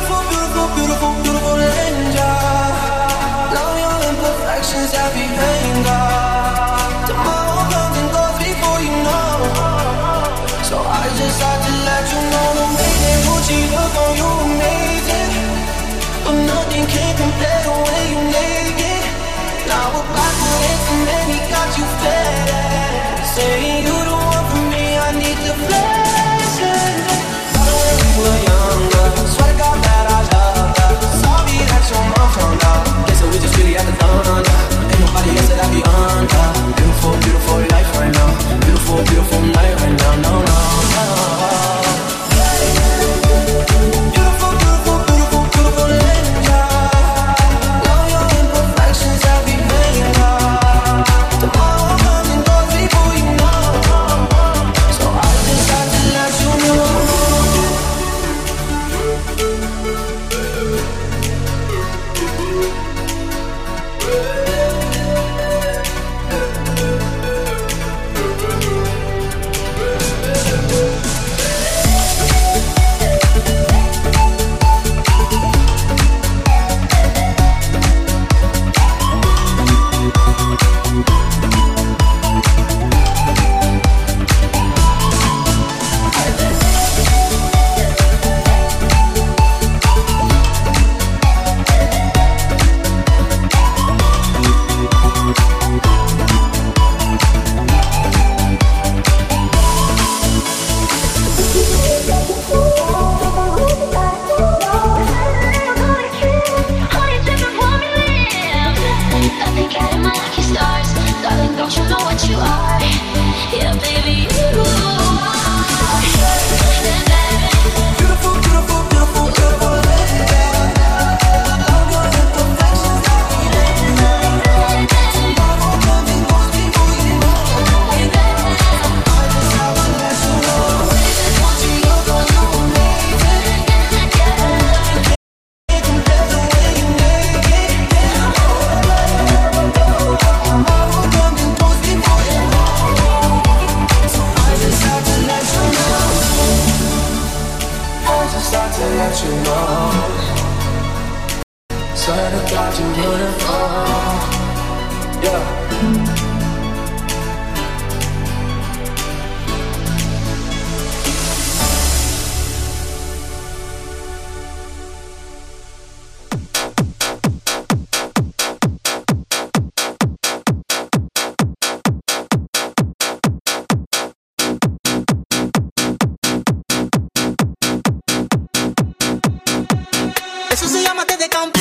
Beautiful, beautiful, beautiful, beautiful angel. Love your imperfections, every anger. Tomorrow comes and goes before you know. So I just had to let you know the way that Gucci look on you amazing. But nothing can compare the way you make it. Now we're back with it and then he got you fed. Saying you the one for me, I need the blessing. When we were younger, swear to God that I love her. Sorry that your mom found out. Guess that we just really had to done. Ain't nobody else that I be under. Beautiful, beautiful life right now. Beautiful, beautiful night right now. No, no, no. Beautiful, beautiful, beautiful, beautiful angel. Love your imperfections, every anger. Tomorrow comes and goes before you know. So I just had to let you know. Eso se llama té de campo.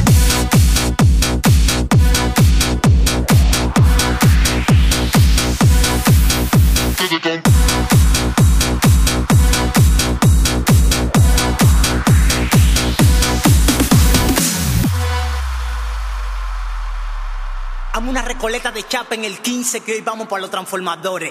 Hazme una recoleta de chapa en el 15 que hoy vamos por los transformadores.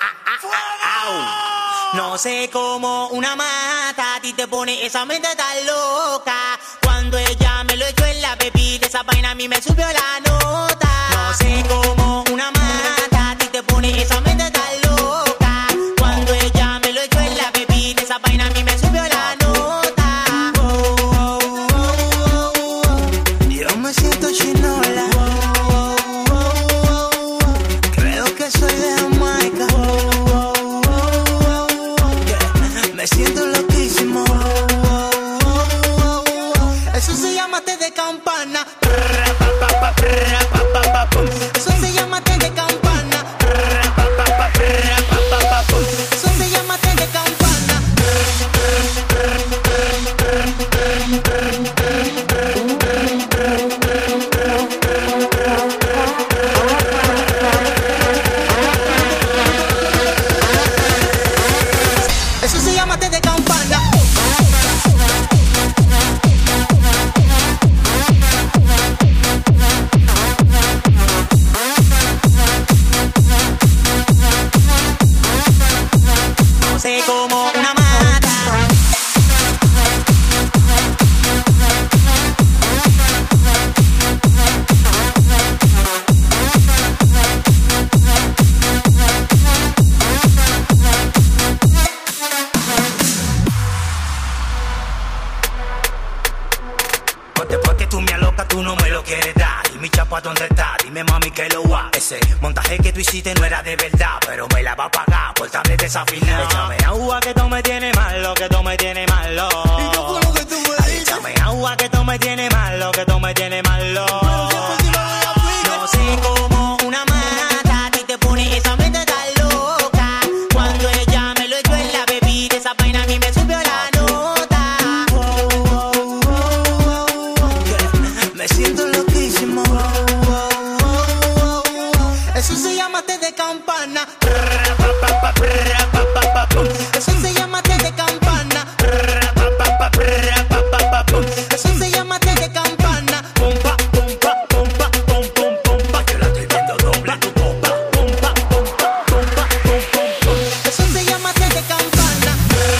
No sé cómo una mata a ti te pone esa mente tan loca. Cuando ella me lo echó en la bebida, esa vaina a mí me subió la nota. No sé cómo una mata a ti te pone esa mente tan loca. Cuando ella me lo echó en la bebida, esa vaina a mí me subió la nota. Yo me siento chinola. Creo que soy de Jamaica. Me siento loquísimo. Eso se llama té de campana. Eso se llama té de campana. Eso se llama té de campana. Eso se llama té de campana. Después que tú me alocas, tú no me lo quieres dar. Y mi chapa, ¿dónde está? Dime, mami, que lo va. Ese montaje que tú hiciste no era de verdad, pero me la va a pagar por tarde desafinado. Échame agua que tú me tienes malo, que tú me tienes malo. ¿Y qué fue lo que tú me dices? Échame agua que tú me tienes malo, que tú me tienes malo. No sé cómo una mata a ti te pone esa mente tan loca. Cuando ella me lo echó en la bebida, esa vaina a mí me subió la nota. Me siento loquísimo. Eso se llama té de campana. Eso se llama té de campana. Eso se llama té de campana. Pum pa, pum pa, pum pa, pum pum pum pa. Yo la estoy viendo doble tu pompa. Pum pa, pum pa, pum pa, pum pum pum. Eso se llama té de campana.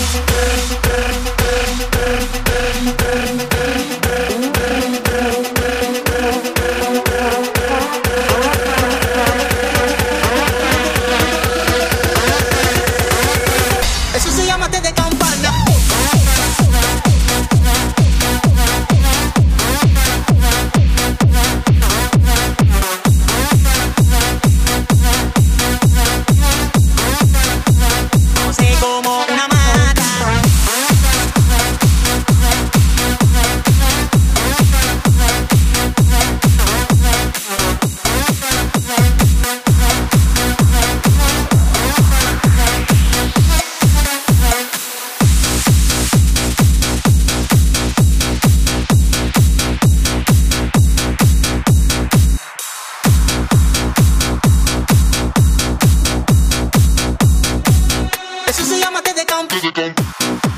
Eso se llama té de campana. No sé cómo una mata. Eso se llama té de campana.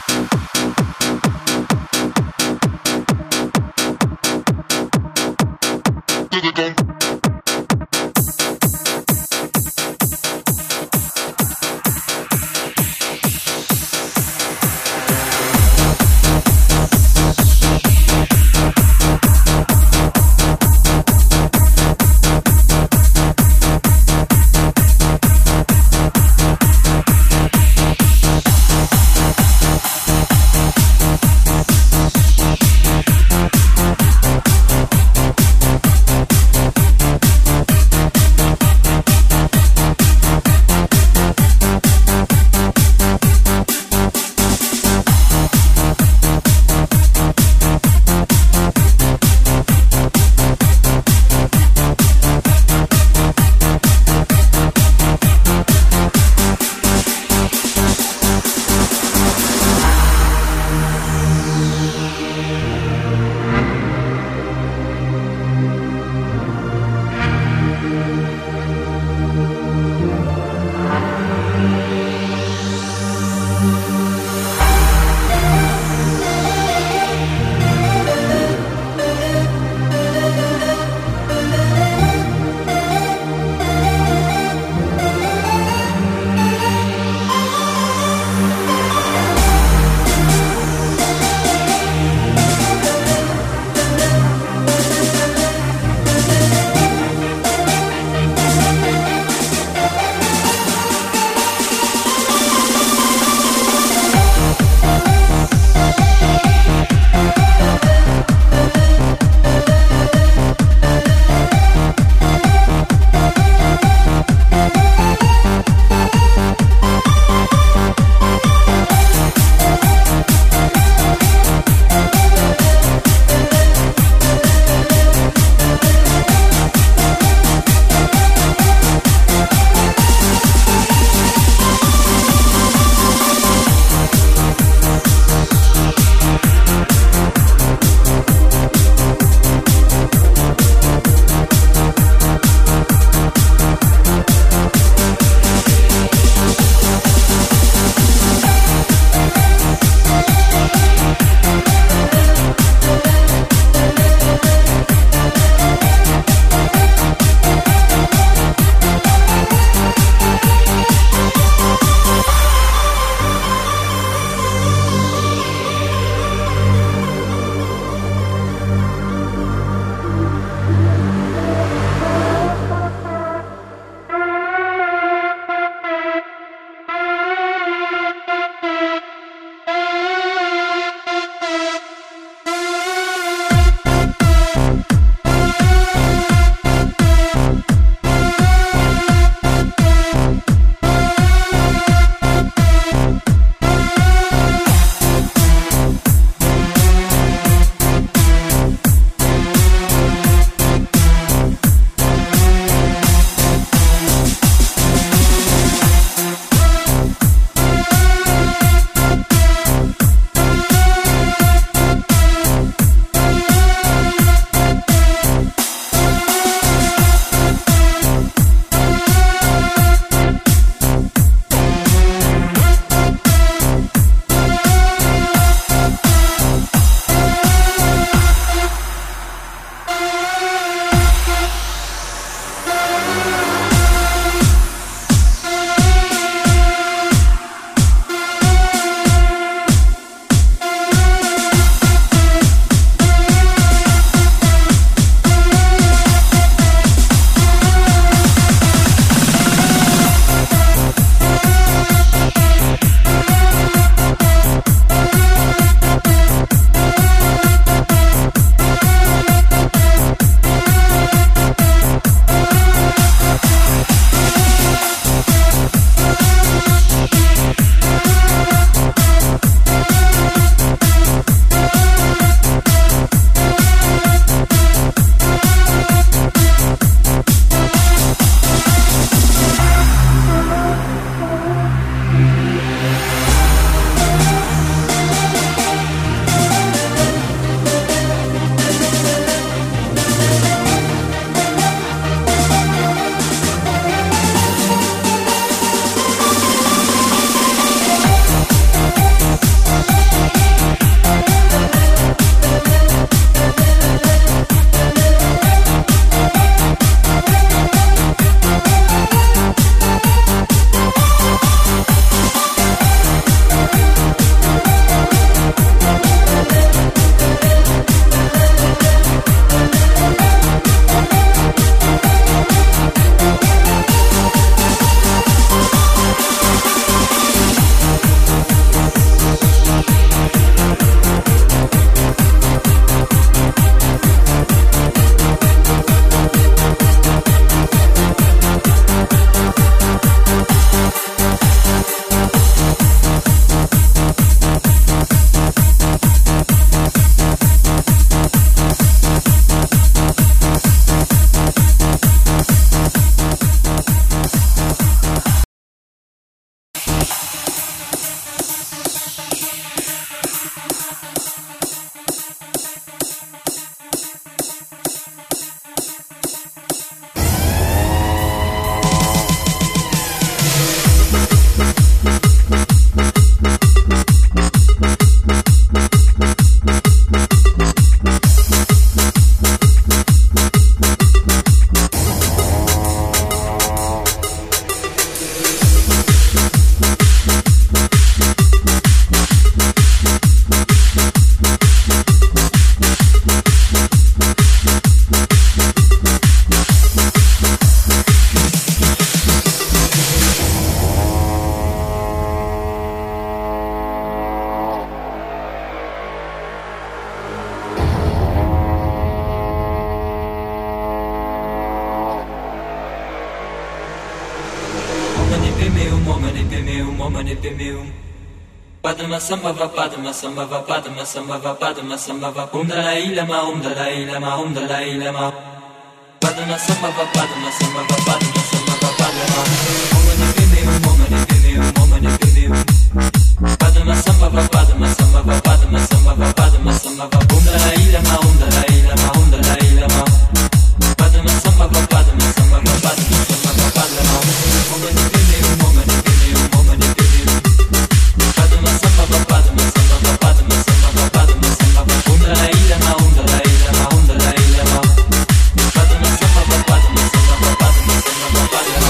woman if you Padma samba va padma samba va padma samba va padma samba va Dalai Lama Dalai Lama Dalai Lama Padma samba va padma samba va padma samba va padma woman if you woman if you Padma samba va padma samba va padma samba va padma samba va Dalai Lama Dalai Lama Dalai Lama Padma samba va padma samba va padma samba va padma woman if you woman if you woman if you Padma samba va padma samba va padma samba va padma samba va Dalai Lama Dalai Lama Dalai Lama Padma samba va padma samba va padma samba va padma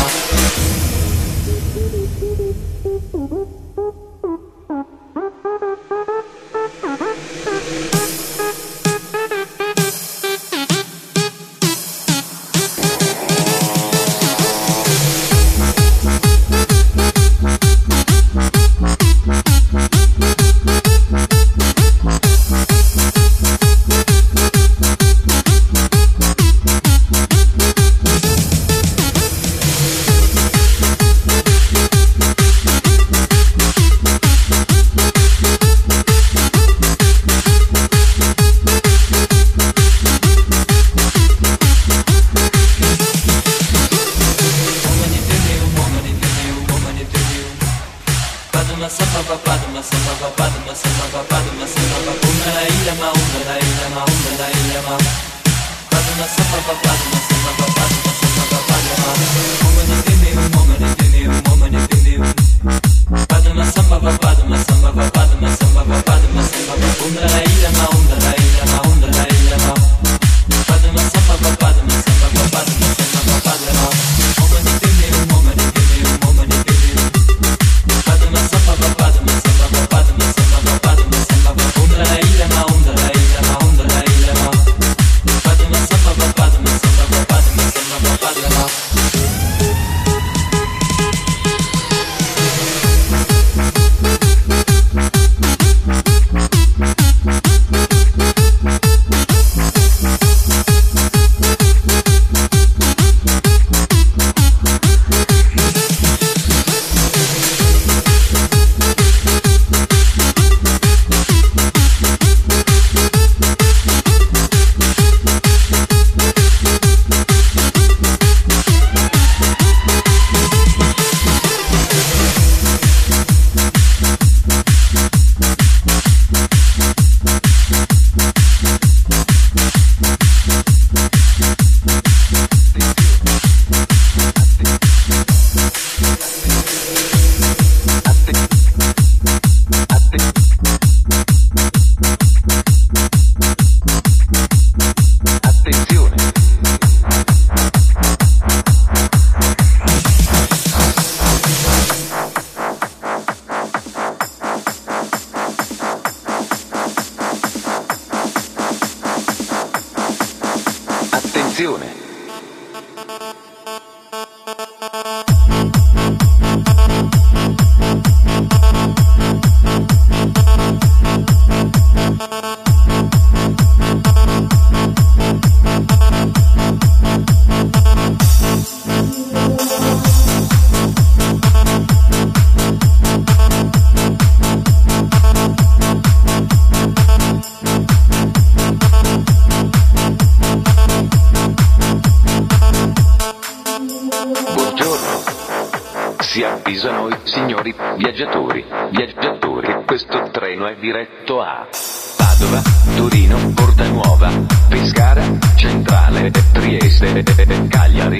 Viaggiatori, questo treno è diretto a Padova, Torino, Portanuova, Pescara, Centrale, Trieste, Cagliari,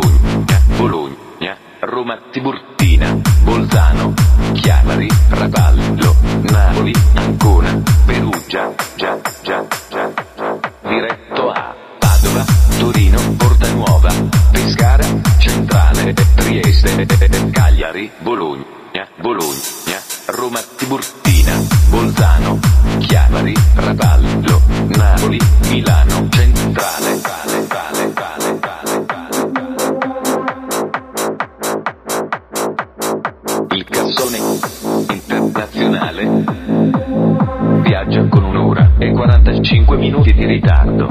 Bologna, Roma Tiburtina, Bolzano, Chiavari, Rapallo, Napoli, Ancona, Perugia, diretto a Padova, Torino, Portanuova, Pescara, Centrale, Trieste, Cagliari, Bologna, Roma Tiburtina, Bolzano, Chiavari, Rapallo, Napoli, Milano, Centrale, Il cassone internazionale viaggia con 1 ora e 45 minuti di ritardo.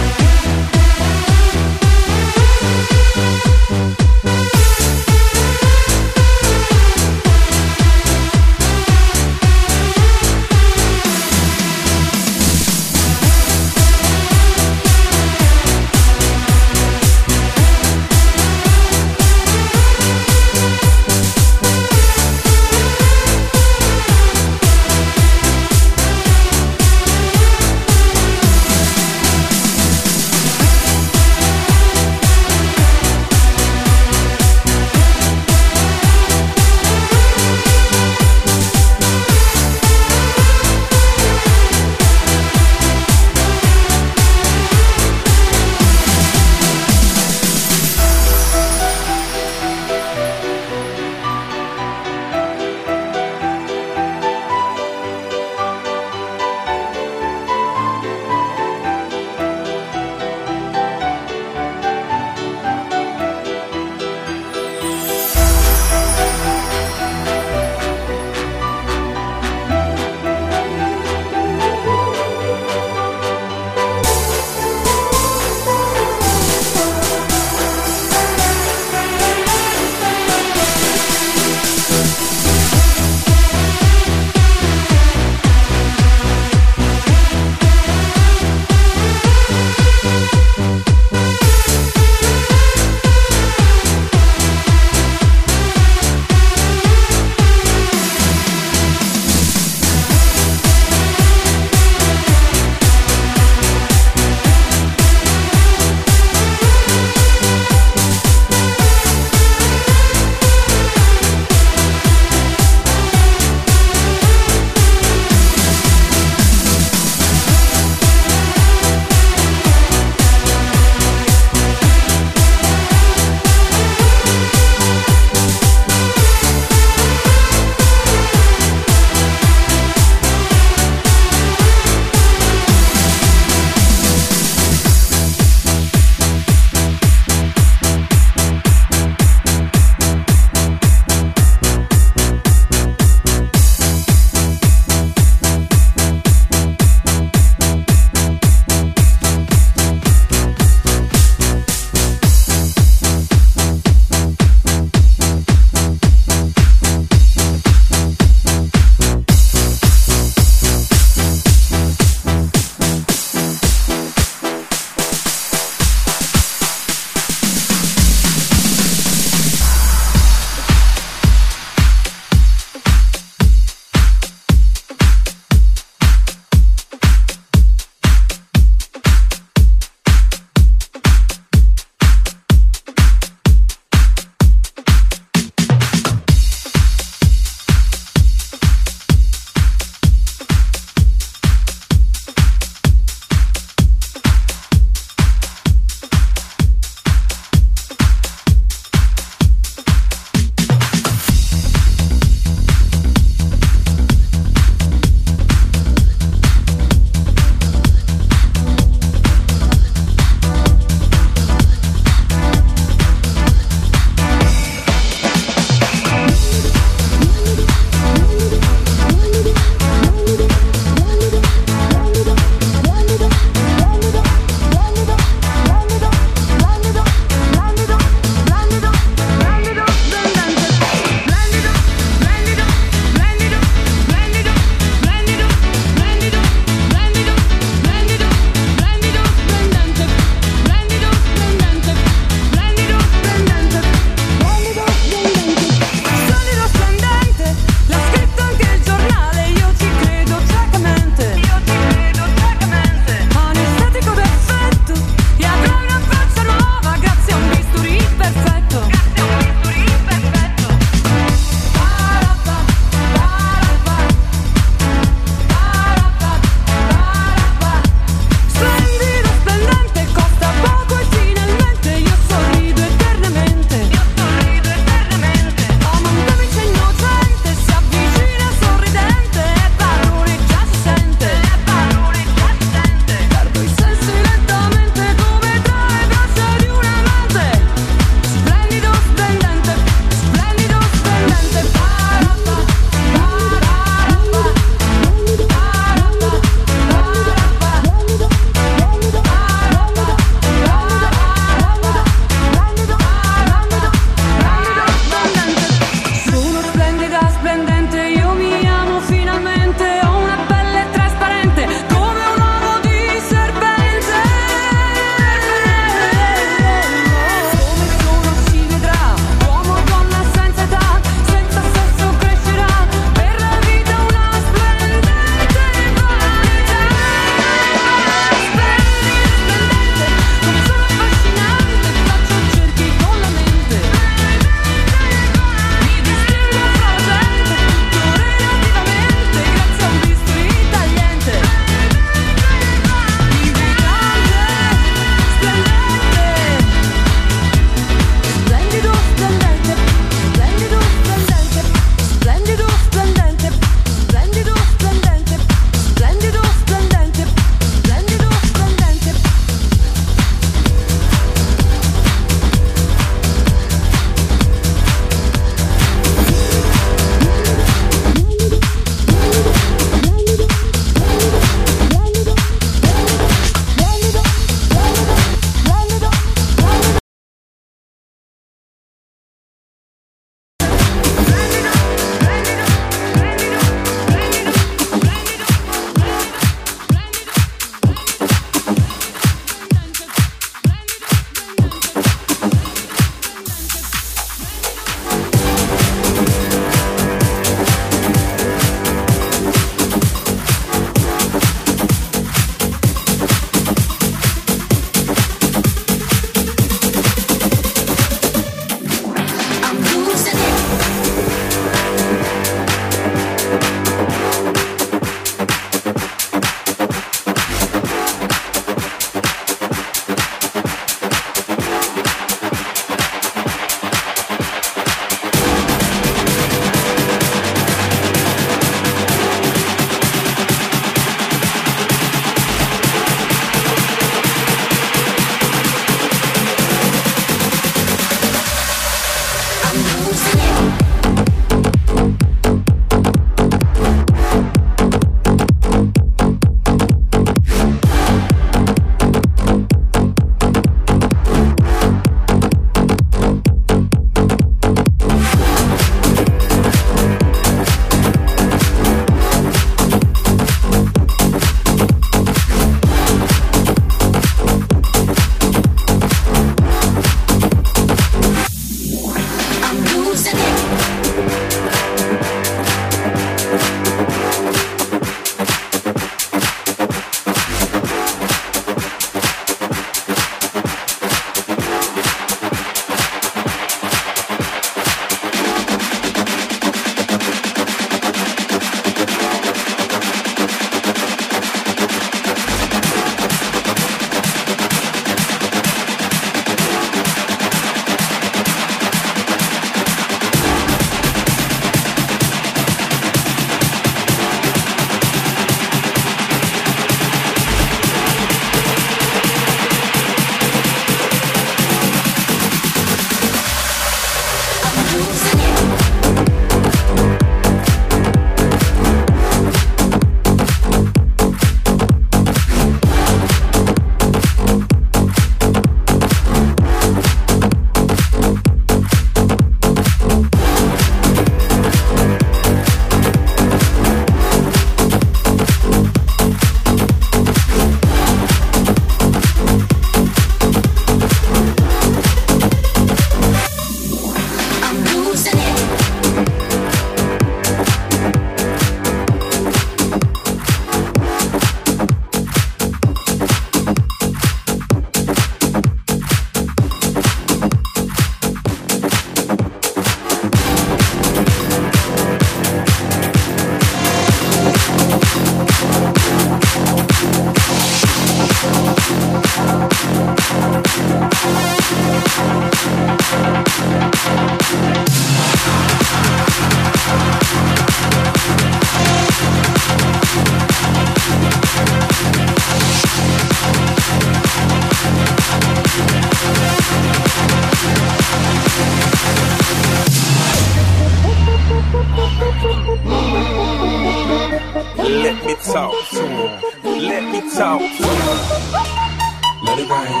Let me talk. Let it rain.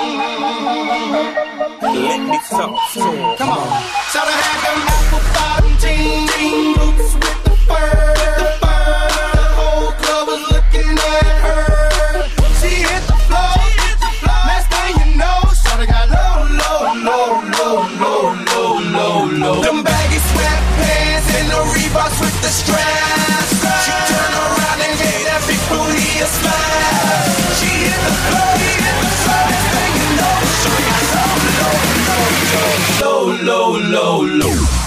Let me talk. Come on. Shout out had them apple bottom jean boots with the fur. The whole club was looking at her. She hit the floor. Next thing you know, shout out got low. Them baggy sweatpants and the Reeboks with the straps. She turned around and gave that big booty a slap. She hit the floor. Next thing you know, shout out got low.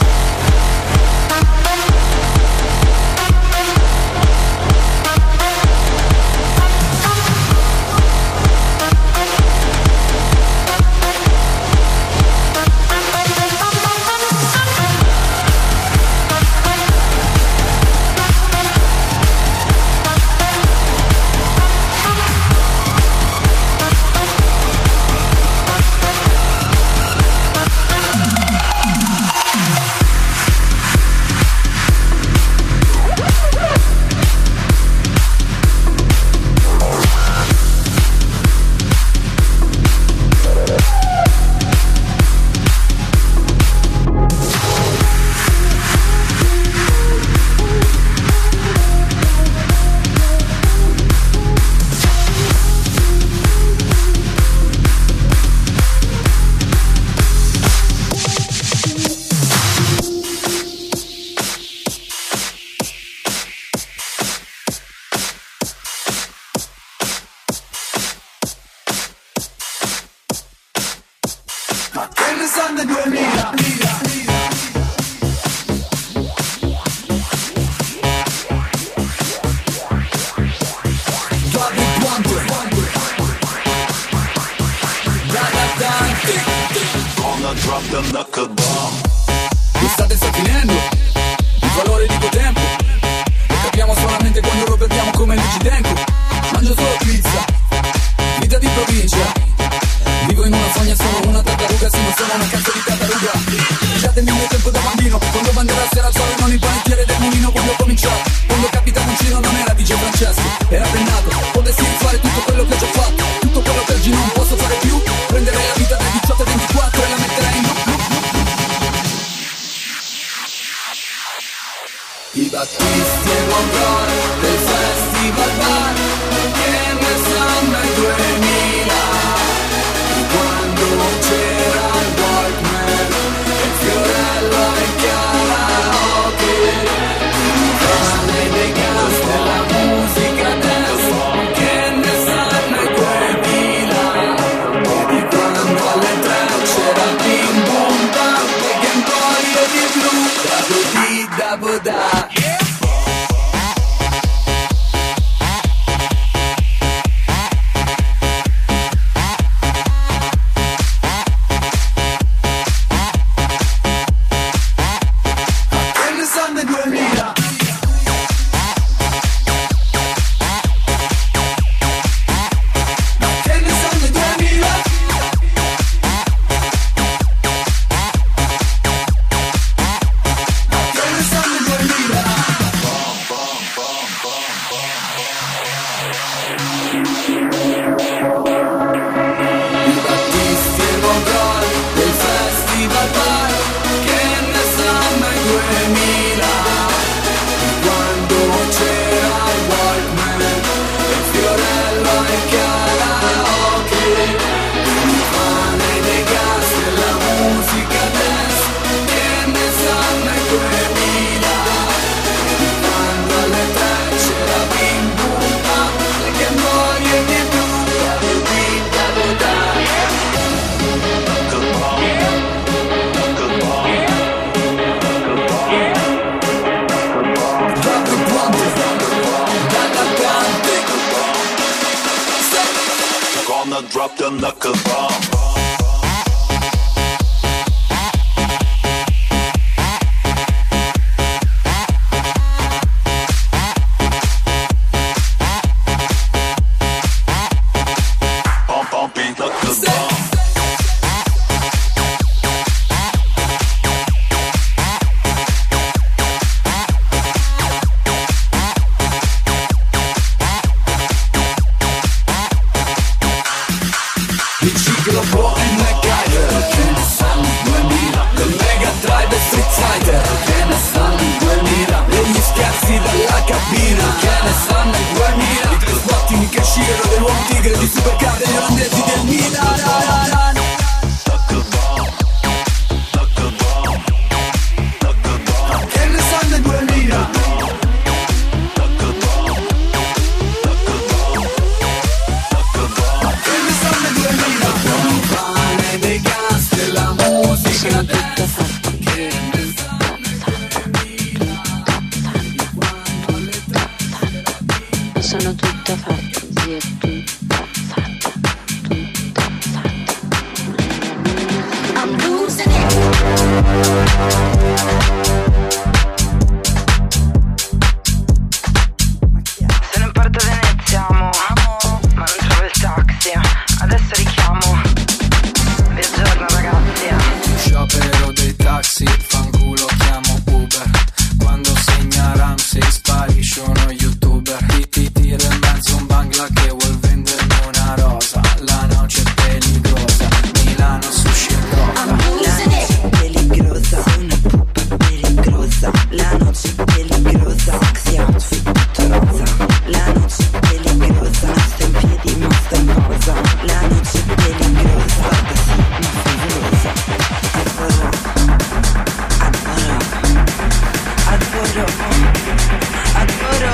Mi state stabilendo il valore di quel tempo. Lo capiamo solamente quando lo perdiamo come l'Icidenco. Mangio solo pizza, vita di provincia. Vivo in una fogna, sono una tartaruga. Sì, ma sono una cazzo di tartaruga. Lasciatemi il mio tempo da bambino, quando bandiera si alzava e non il panettiere del mulino. Quando ho cominciato, quando Capitamoncino non era DJ Francesco, era pennato. Potessi rifare tutto quello che ho già fatto, tutto quello che oggi non posso fare più. Prenderei la vita dai 18 ai 24 e la metterei in loop. I Battisti e Monroe del Festival Bar, che ne sanno i 2000, di quando c'era il Walkman e Fiorello e karaoke, il cane dei gas della musica dance, che ne sanno i 2000, e di quando alle 3 c'era il Bim Bum Bam e Game Boy e di blu, Double Da. Drop the knuckle bomb. Turbo e MacGyver, che ne sanno 2000, del Mega Drive e Street Fighter, che ne sanno 2000, degli scherzi dalla cabina, che ne sanno 2000, di tre sbottini che scirono dell'uomo tigre, di supercar degli olandesi del Milan. Che ne sanno 2000. Sono tutta fantasia, tutta fatta, tutta fatta. I'm losing it. Sono in Porto Venezia, amo, ma non trovo il taxi. Adesso richiamo. Buongiorno ragazzi. Sciopero dei taxi, fanculo chiamo Uber. Quando segna Ramsey sparisce uno youtuber. Ti tira in mezzo un bangla che vuol vendermi una rosa. La noce è peligrosa, Milano sushi e coca. La noce è peligrosa, una pupa peligrosa. La noce è peligrosa, sexy outfit tutto rosa. La noce è peligrosa, non sta in piedi ma sta in posa. La noce è peligrosa, guarda sì, ma favolosa. Adoro, adoro, adoro, adoro,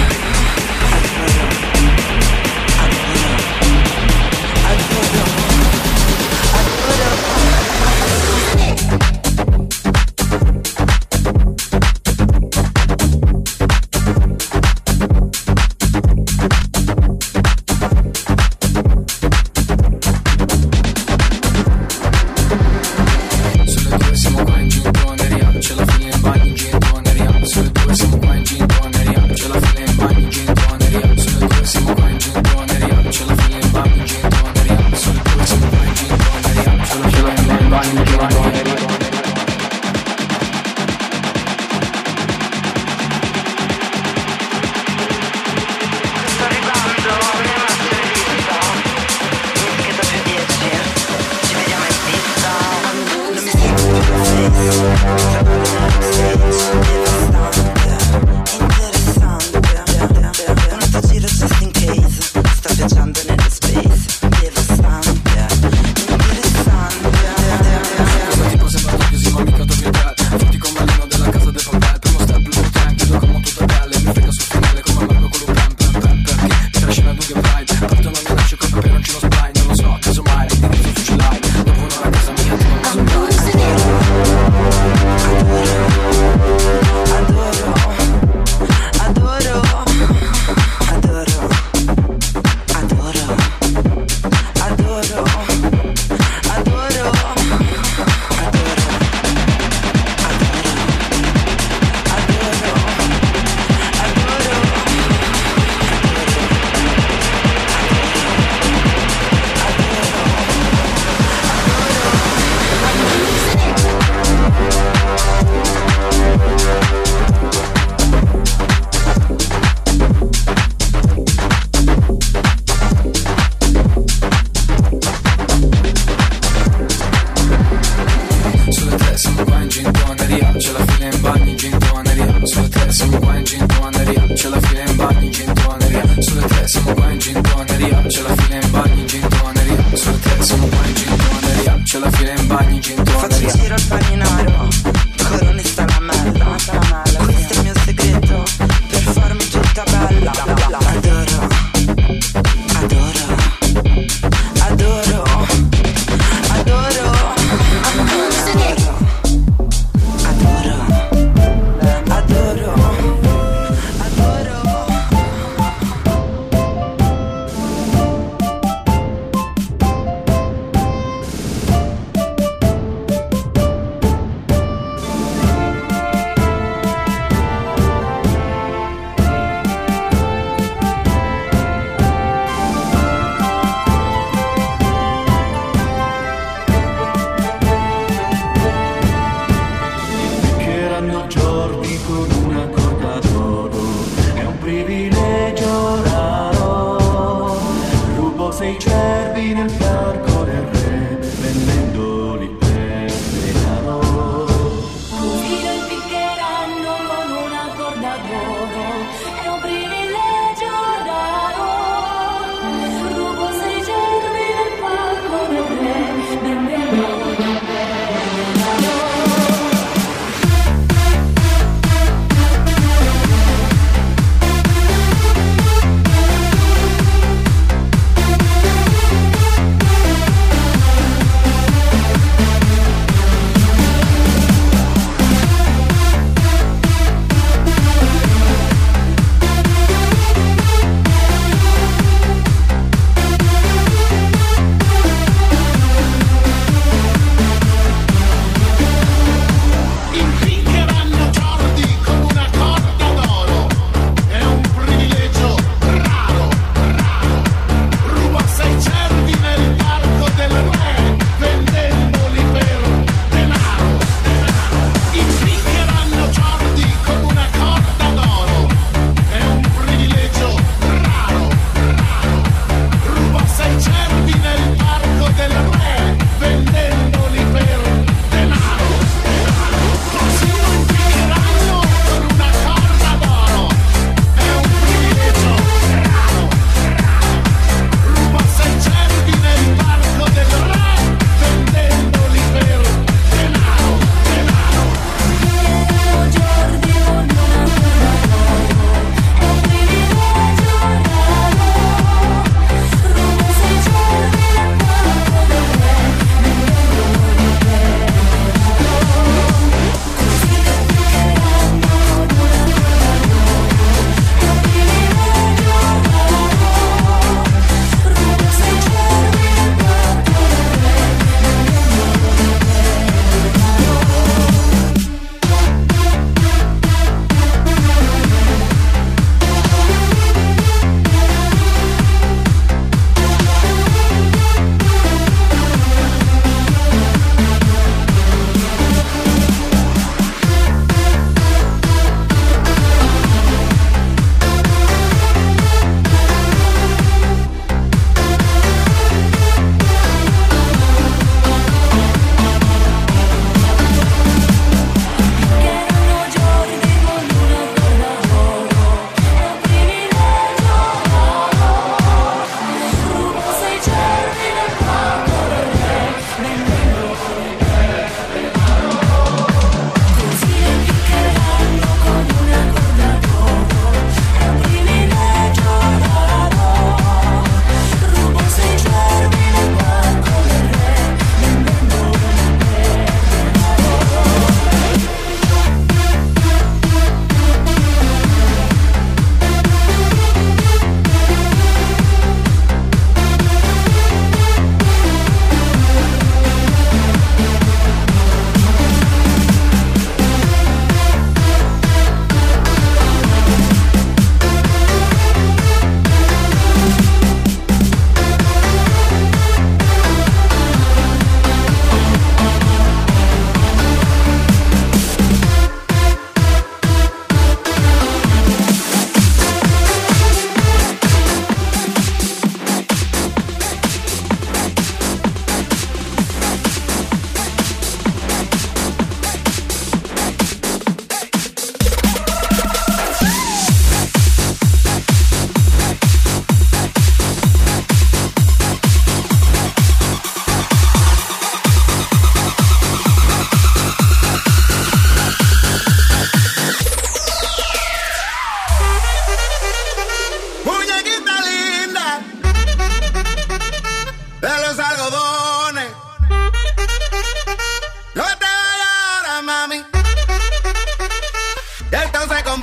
Sulle due siamo qua in gintoneria, c'è la fila in bagno in gintoneria. Sulle due siamo qua in gintoneria, c'è la fila in bagno in gintoneria. Sulle due siamo qua in gintoneria, c'è la fila in bagno in gintoneria. Sulle due siamo qua in gintoneria, c'è la fila in bagno in gintoneria. sto arrivando, ne metto in lista. Mi scheda più 10, ci vediamo in pista. Non mi sento più face, trabalho nello stage, devastante, interessante. Un altro giro just in case, sto viaggiando nello space, devastante, interessante. Cosa tipo sembra così ma mica dove te. Fatti come Malino della casa del papel. Primo step blue tank, chiudo come un tutoriale. Mi frega sul finale come Marco con lo pam pam pam. Perché mi trascina Dunga Pride. Parto non mi lascio con peperoncino spray. Non lo so, casomai, mi dico fucilai. Dopo un'ora a casa mia ti non so mai. Adoro, adoro, adoro, adoro, adoro, Sulle tre siamo qua in gintoneria, c'è la fila in bagno in gintoneria. Sulle tre siamo qua in gintoneria, c'è la fila in bagno in gintoneria. Sulle tre siamo qua in gintoneria, c'è la fila in bagno in gintoneria. Sulle tre siamo qua in gintoneria, c'è la fila in bagno in gintoneria. faccio il giro al paninaro, corone sta la mella. Questo è il mio segreto, per farmi tutta bella. Adoro, adoro, adoro, adoro, adoro, adoro, Che erano giorni con una coda d'oro, è un privilegio raro. Rubo 6 cervi nel parco del re,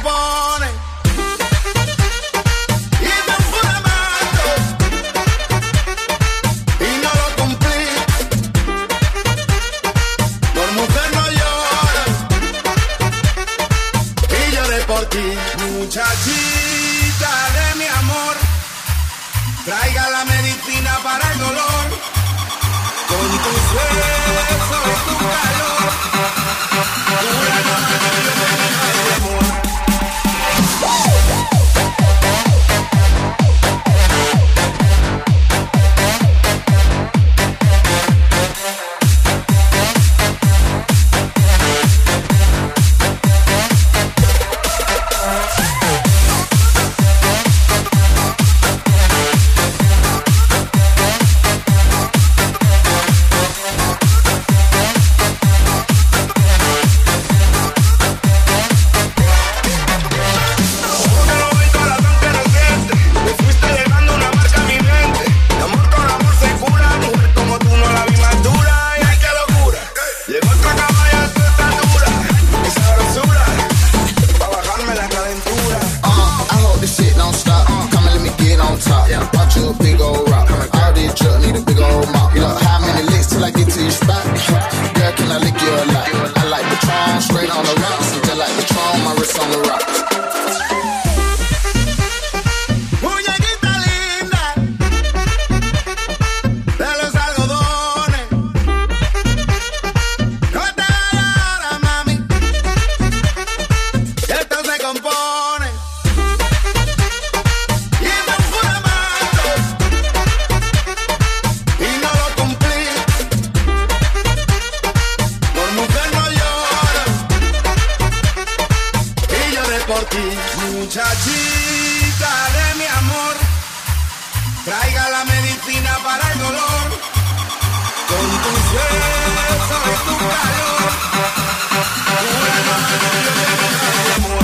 compone y me un juramento y no lo cumplí. Por mujer no lloro y lloré por ti. Muchachita de mi amor, traiga la medicina para el dolor. Con tus besos y tu calor, una noche me dio de amor. Muchachita de mi amor, traiga la medicina para el dolor. Con tus besos y tu calor, una noche me dio de amor.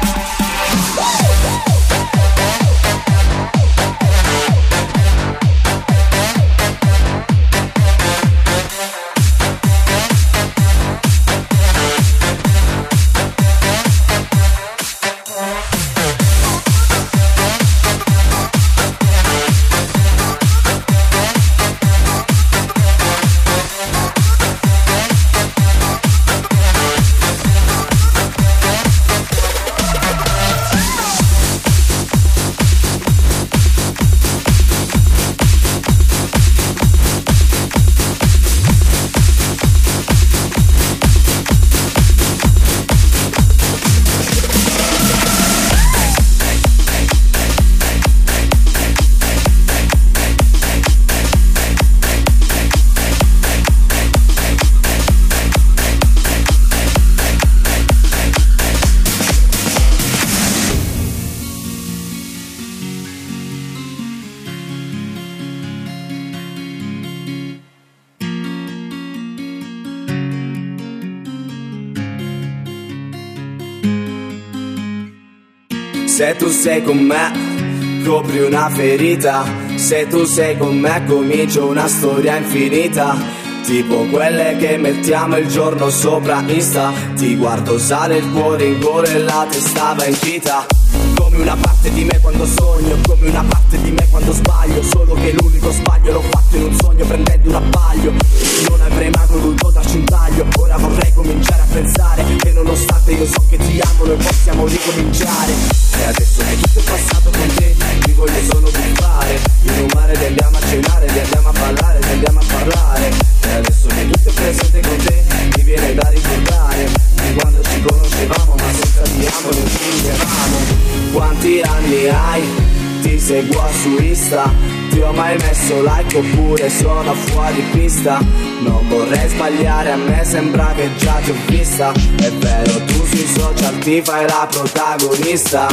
Se tu sei con me, copri una ferita. Se tu sei con me, comincio una storia infinita. Tipo quelle che mettiamo il giorno sopra Insta. Ti guardo, sale il cuore in gola e la testa va in chita. Come una parte di me quando sogno, come una parte di me quando sbaglio. Solo che l'unico sbaglio l'ho fatto in un sogno prendendo un abbaglio. Non avrei mai voluto darci un taglio. Ora vorrei cominciare a pensare che nonostante io so che ti amo, noi possiamo ricominciare. E adesso che tutto è passato con te, mi voglio solo buffare. In un mare andiamo a cenare, andiamo a ballare, andiamo a parlare. E adesso che tutto è presente con te, mi viene da ricordare di quando ci conoscevamo, ma senza ti amo non ci vivevamo. Quanti anni hai? Ti seguo su Insta. Ti ho mai messo like oppure sono fuori pista? Non vorrei sbagliare, a me sembra che già ti ho vista. È vero, tu sui social ti fai la protagonista.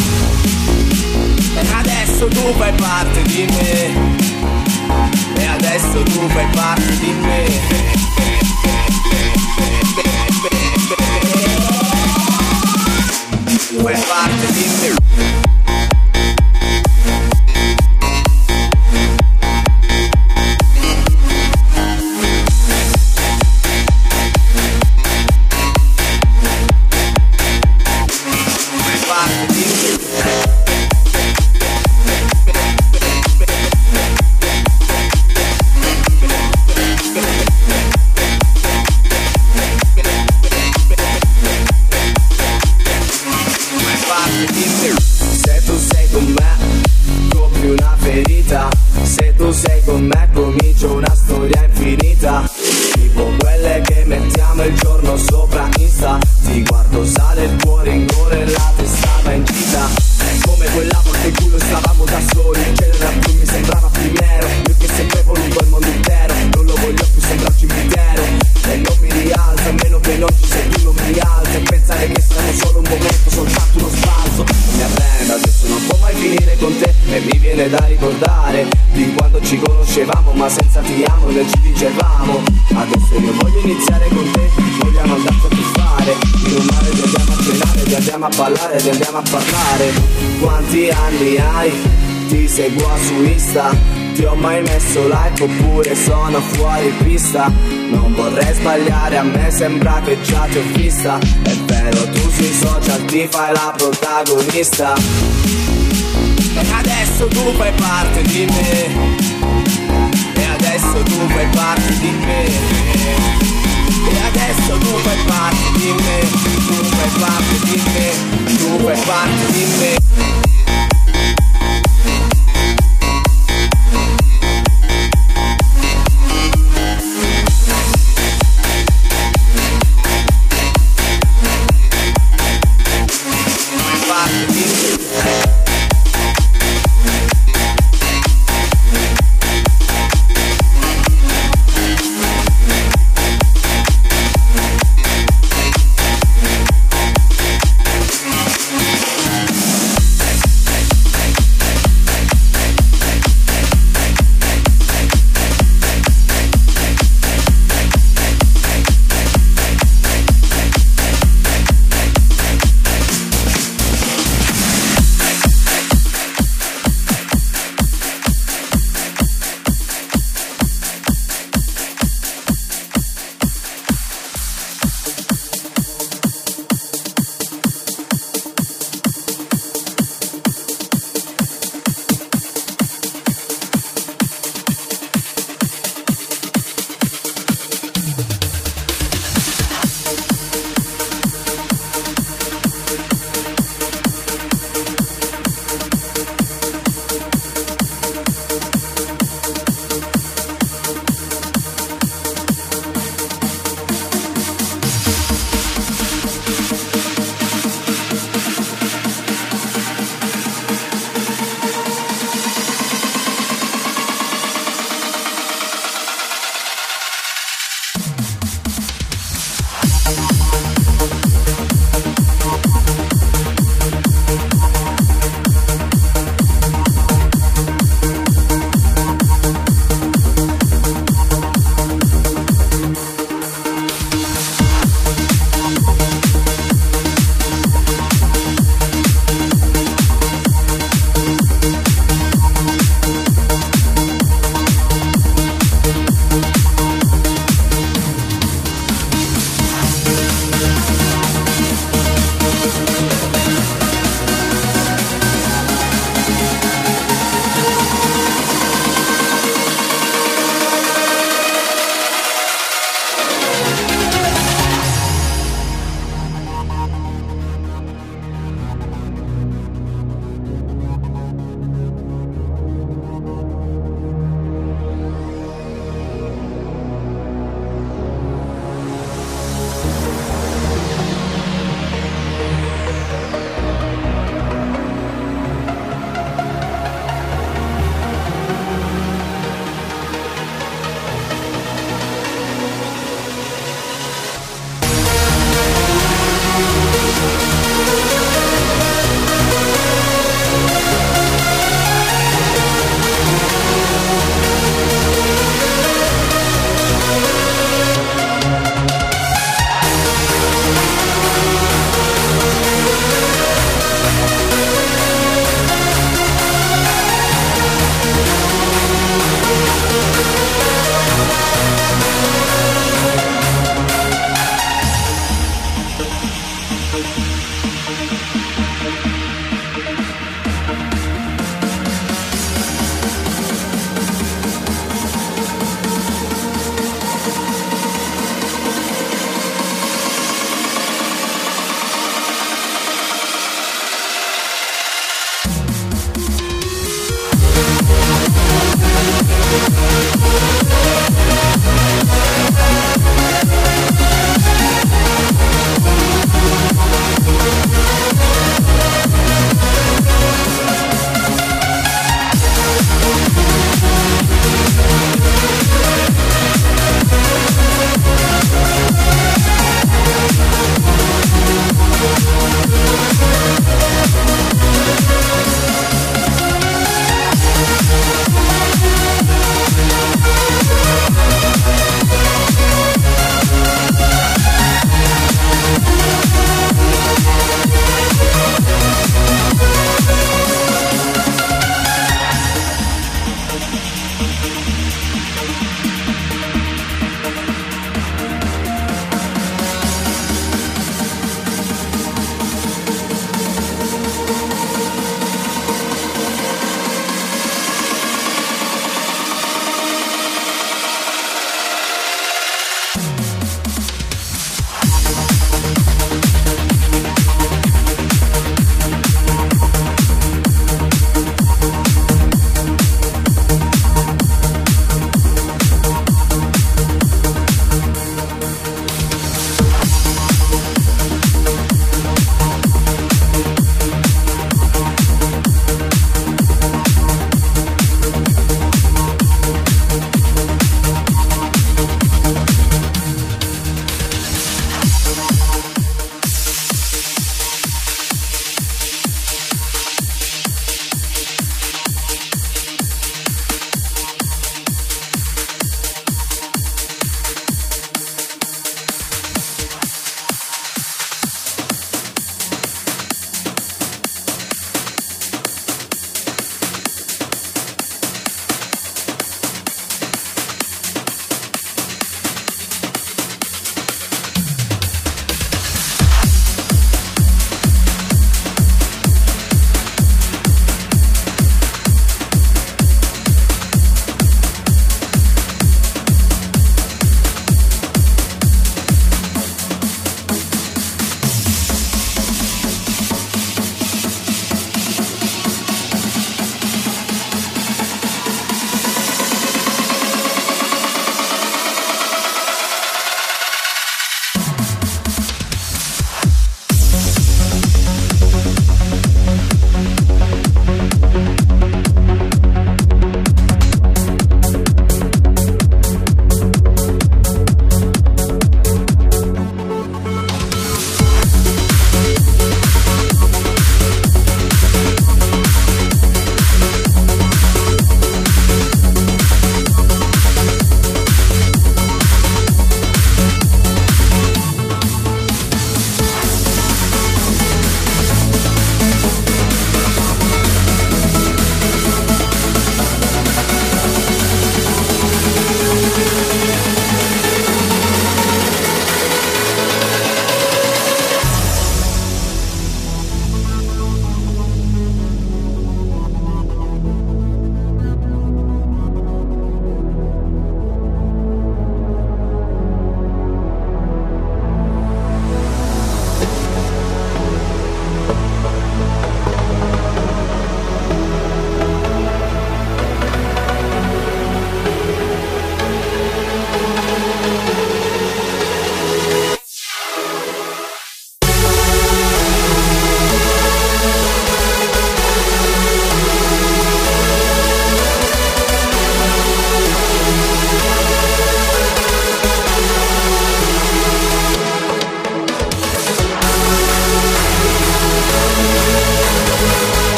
E adesso tu fai parte di me. E adesso tu fai parte di me. Tu fai parte di me. con me comincio una storia infinita, tipo quelle che mettiamo il giorno sopra Insta. Ti guardo, sale il cuore in gola e la testa va in gita. È come quella volta in cui noi stavamo da soli, c'era più mi sembrava primero, io che sempre voluto il mondo intero, non lo voglio più, sembra un cimitero. E non mi rialzo, a meno che non ci sei tu non mi rialzo. E pensare che siamo solo un momento, soltanto uno sbalzo. Non mi arrendo, adesso non può mai finire con te. E mi viene da ricordare di quando ci conoscevamo, ma senza ti amo né ci dicevamo. Adesso io voglio iniziare con te, vogliamo andarci a tuffare in un mare, ti andiamo a cenare, ti andiamo a ballare, ti andiamo a parlare. Quanti anni hai? Ti seguo su Insta, ti ho mai messo like oppure sono fuori pista? Non vorrei sbagliare, a me sembra che già ti ho vista. È vero, tu sui social ti fai la protagonista. E adesso tu fai parte di me, e adesso tu fai parte di me, e adesso tu fai parte di me, tu fai parte di me, tu fai parte di me.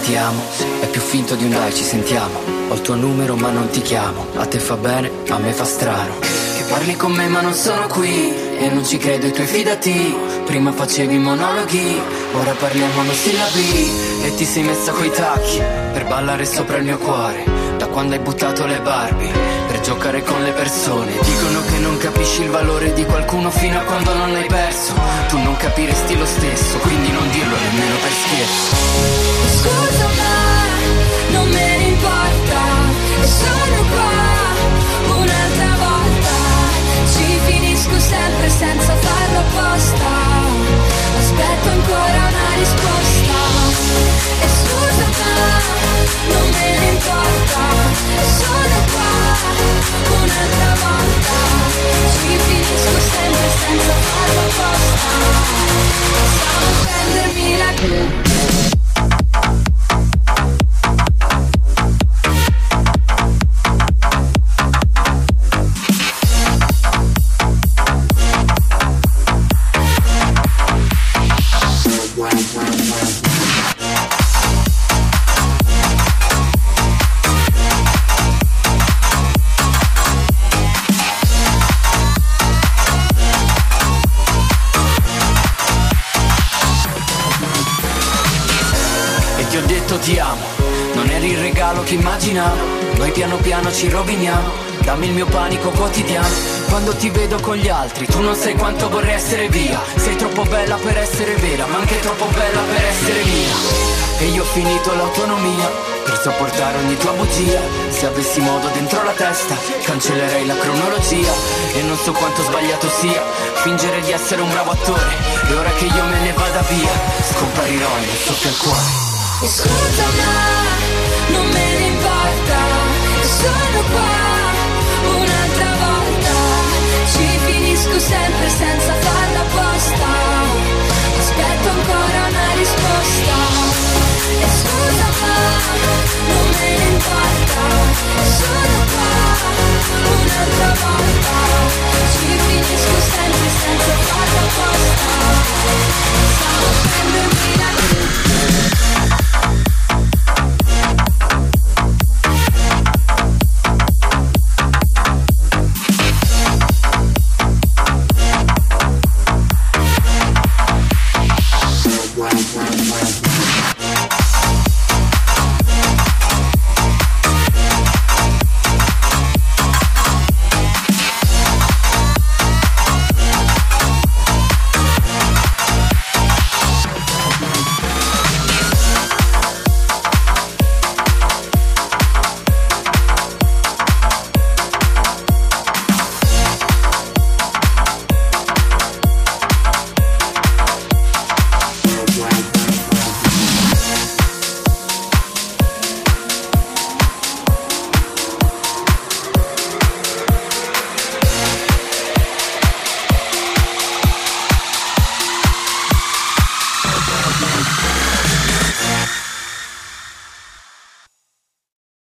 ti amo, è più finto di un dai ci sentiamo. Ho il tuo numero ma non ti chiamo, a te fa bene, a me fa strano. Che parli con me ma non sono qui, e non ci credo ai tuoi fidati. Prima facevi monologhi, ora parliamo monosillabi. E ti sei messa coi tacchi, per ballare sopra il mio cuore. Da quando hai buttato le Barbie, per giocare con le persone. Dicono che non capisci il valore di qualcuno fino a quando non l'hai perso. Tu non capiresti lo stesso, quindi non dirlo nemmeno per scherzo. Scusa ma non me ne importa, e sono qua un'altra volta. Ci finisco sempre senza farlo apposta, aspetto ancora una risposta. E scusa ma non me ne importa, e sono qua un'altra volta. Ci finisco sempre senza farlo apposta, stavo a prendermi la ti amo, non eri il regalo che immaginavo. Noi piano piano ci roviniamo, dammi il mio panico quotidiano. Quando ti vedo con gli altri, tu non sai quanto vorrei essere via. Sei troppo bella per essere vera, ma anche troppo bella per essere mia. E io ho finito l'autonomia per sopportare ogni tua bugia. Se avessi modo dentro la testa, cancellerei la cronologia. E non so quanto sbagliato sia fingere di essere un bravo attore. E ora che io me ne vada via, scomparirò e non so che al cuore. Scusa ma non me ne importa, sono qua